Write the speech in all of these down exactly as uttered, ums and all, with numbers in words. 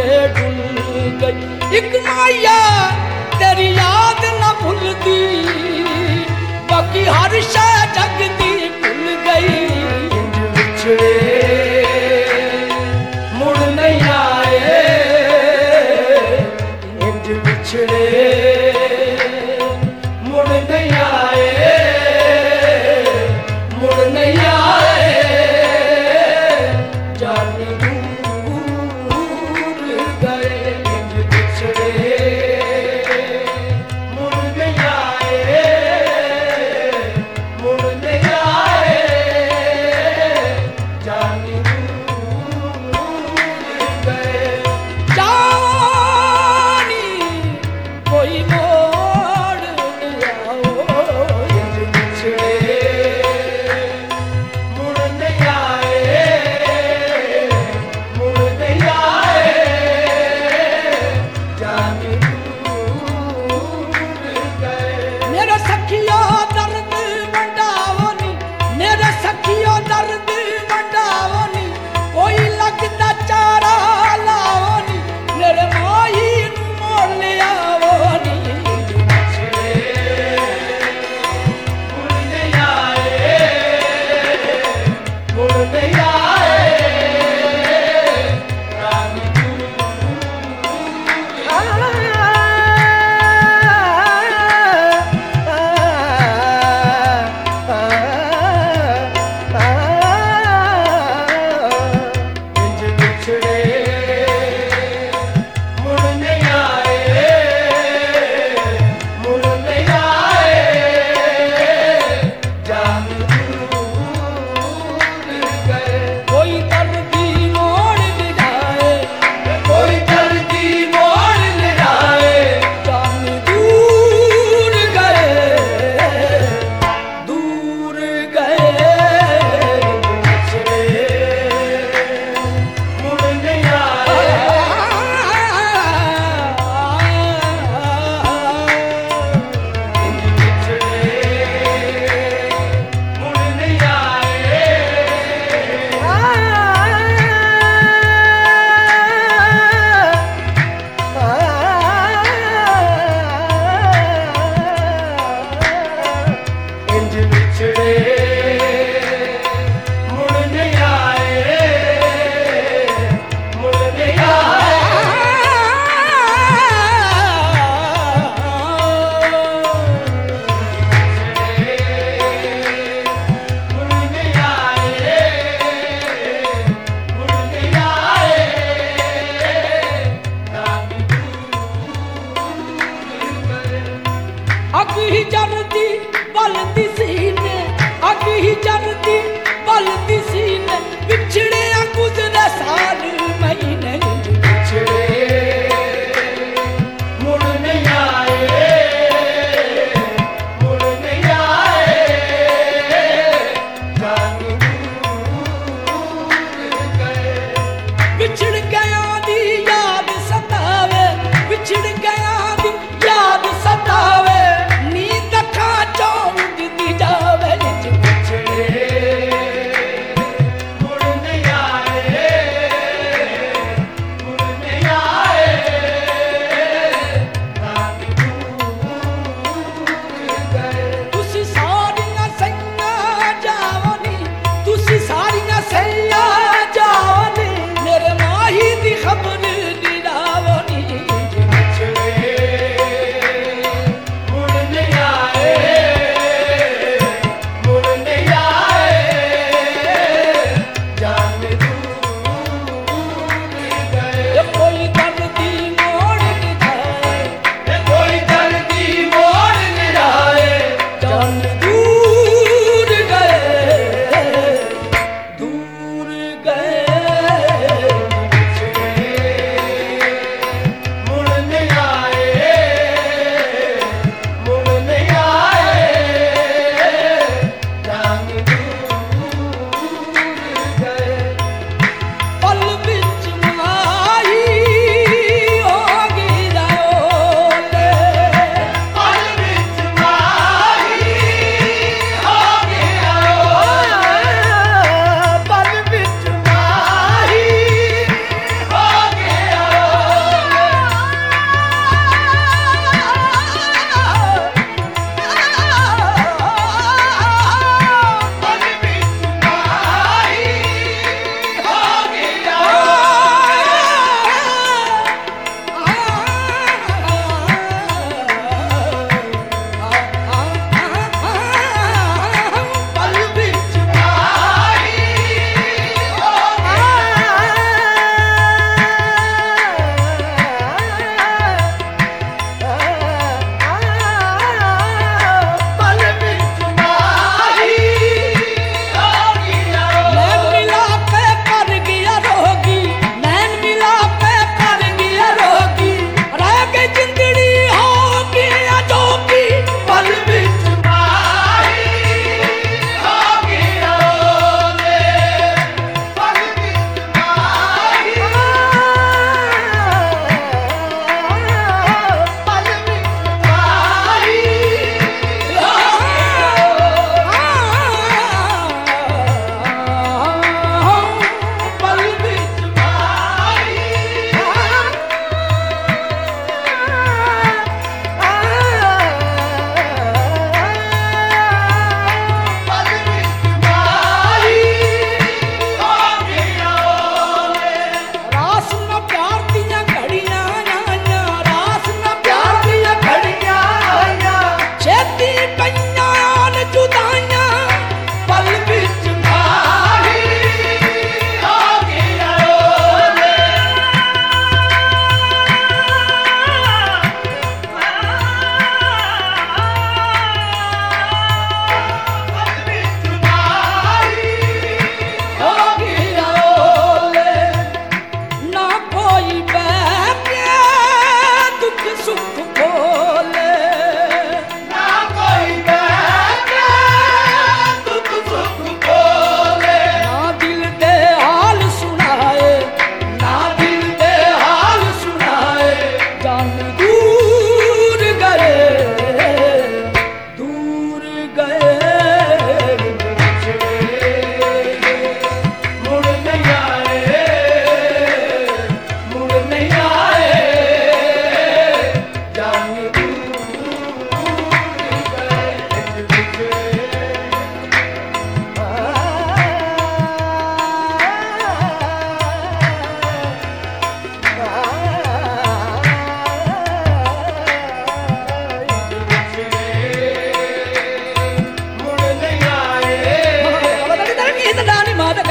डुल गई। एक माया तेरी याद न भूलती, बाकी हर शय जगती भूल गई। इंज बिछड़े मुड़ नहीं आए, इंज बिछड़े मुड़ नहीं आए, मुड़ नहीं आए। जान दूर गए, इंज बिछड़े मुड़ नहीं आए, मुड़ नहीं आए। जान दूर गए। जानी कोई मोड़ नहीं आओ, इंज बिछड़े मुड़ नहीं आए, मुड़ नहीं आए। जान दूर गए। मेरे सखियो दर्द वंडावो नी, मेरे सखियो दर्द वंडावो नी, कोई लगदा चारा लावो नी, मेरे माई नू मोड़ ले आवो नी। बिछड़े मुड़ नहीं आए, मुड़ नहीं आए। जान इंज बिछड़े मुड़ नहीं आए, मुड़ नहीं आए। जान दूर गए।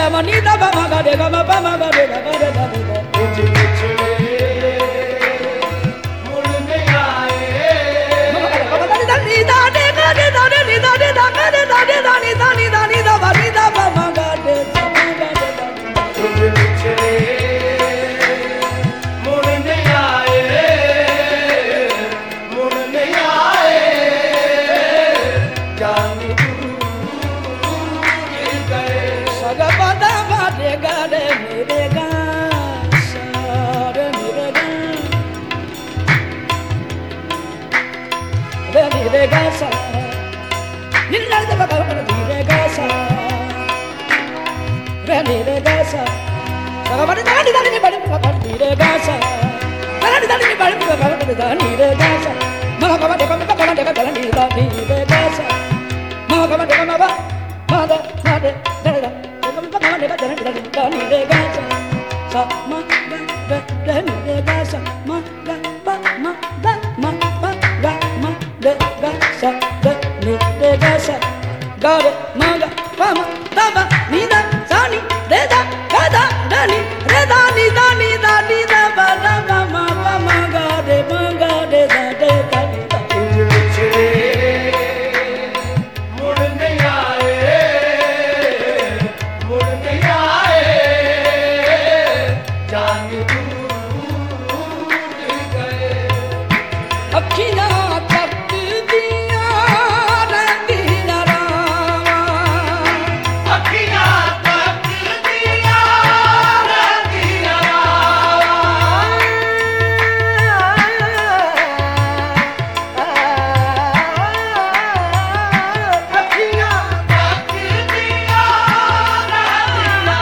मनी दा मा गा रे गा मा पा मा गा रे गा गा रे गा रे गा इंज बिछड़े मुड़ नहीं आए दा नी दा रे गा रे दा रे नी दा रे दा गा रे दा रे दा नी दा नी दा नी दा मा नी दा मा मा गा रे सा मा गा रे गा इंज बिछड़े मुड़ नहीं आए मुड़ नहीं आए जान सा गा दा मा रे गा रे मेरे गा सा रे मेरे गा रे मेरे गा सा नी ला दा गा गा रे गा सा रे मेरे गा सा सा गा दा नी दा नी बा नी रे गा सा दा नी दा नी बा दा नी रे गा सा मा गा मा रे गा मा गा मा रे गा नी दा नी रे गा सा मा गा मा रे गा मा बा मा दा मा रे दा दा गा मा रे गा दा नी रे गा सा सा ma ga ga da ni re ga sa ma ga ba ma da ma ba ga ma de ga sa da ni re ga sa ga re ma ga ba ma da ba ni da sa ni re da ga da da ni re da ni da ni da ni da ba da ba ma ba ma ga re ma ga re da de da ni da इंज बिछड़े मुड़ नहीं आए मुड़ नहीं आए जान दूर गए अखियां तक दिया रंगीला रामा अखियां तक दिया रंगीला अखियां तक दिया रंगीला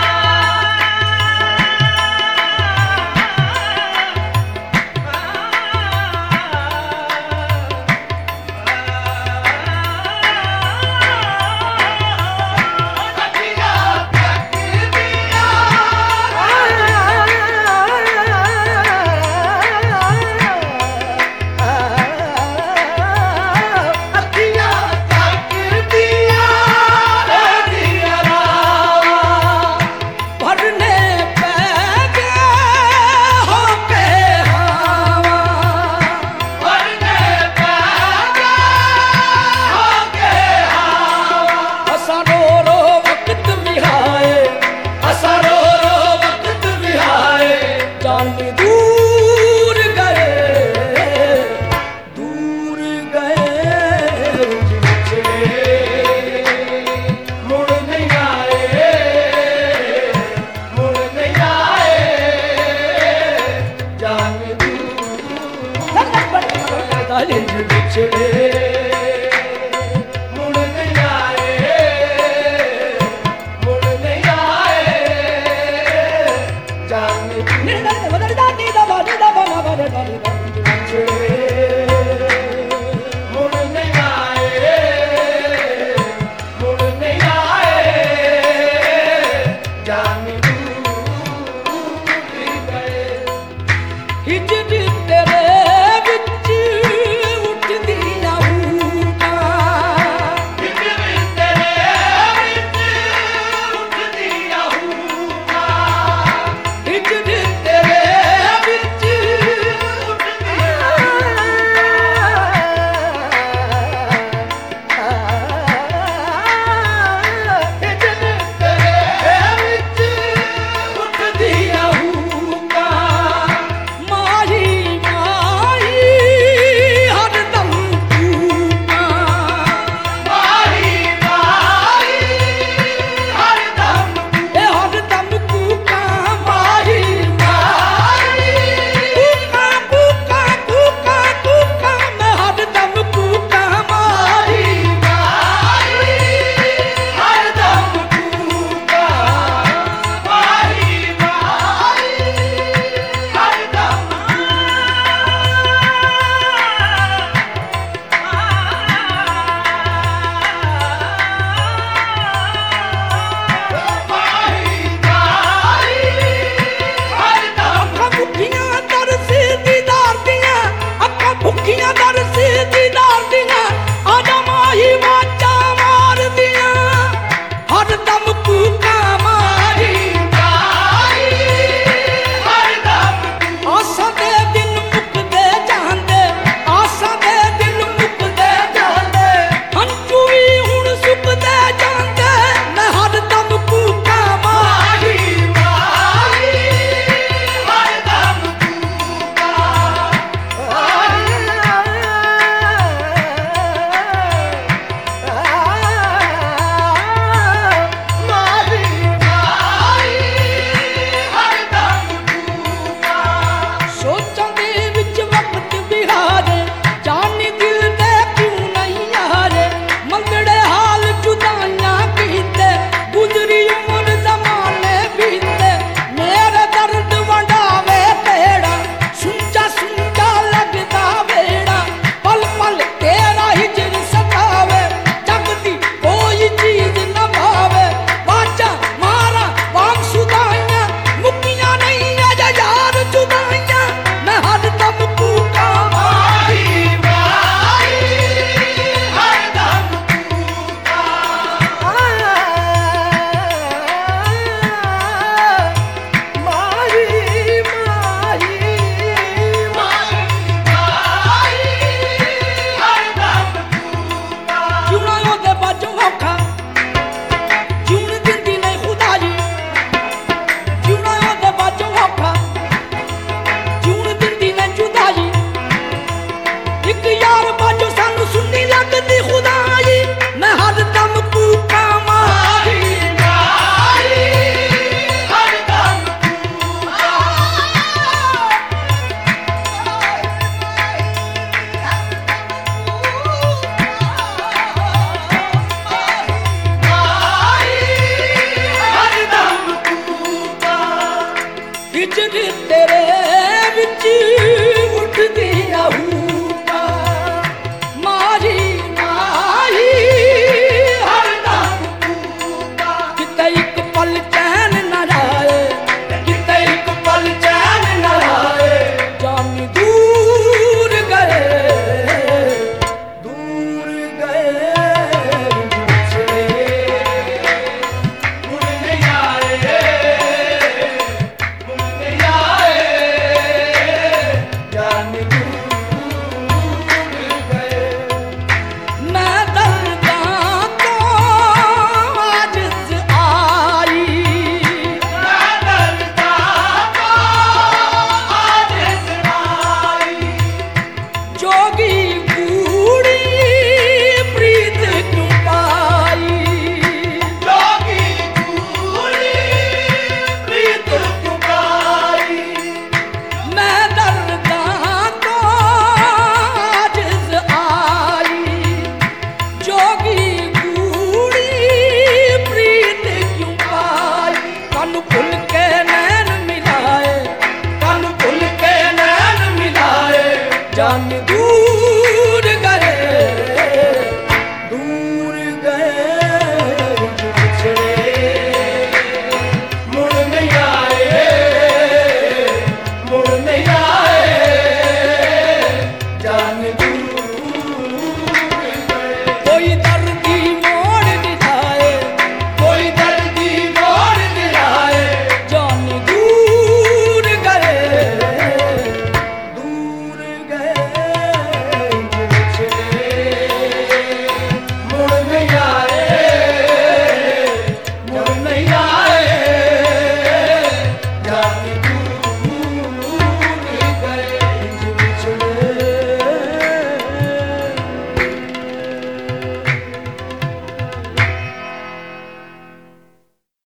भरने पे गए हो के हवा असारो रो वक्त बिहाए असारो रो वक्त बिहाए जान दूर गए दूर गए मुड़ नहीं आए मुड़ नहीं आए जान दूर इंज बिछड़े मुड़ नहीं आए मुड़ नहीं आए जान ni da ni da ni da ba ni da ba ma ba da ni da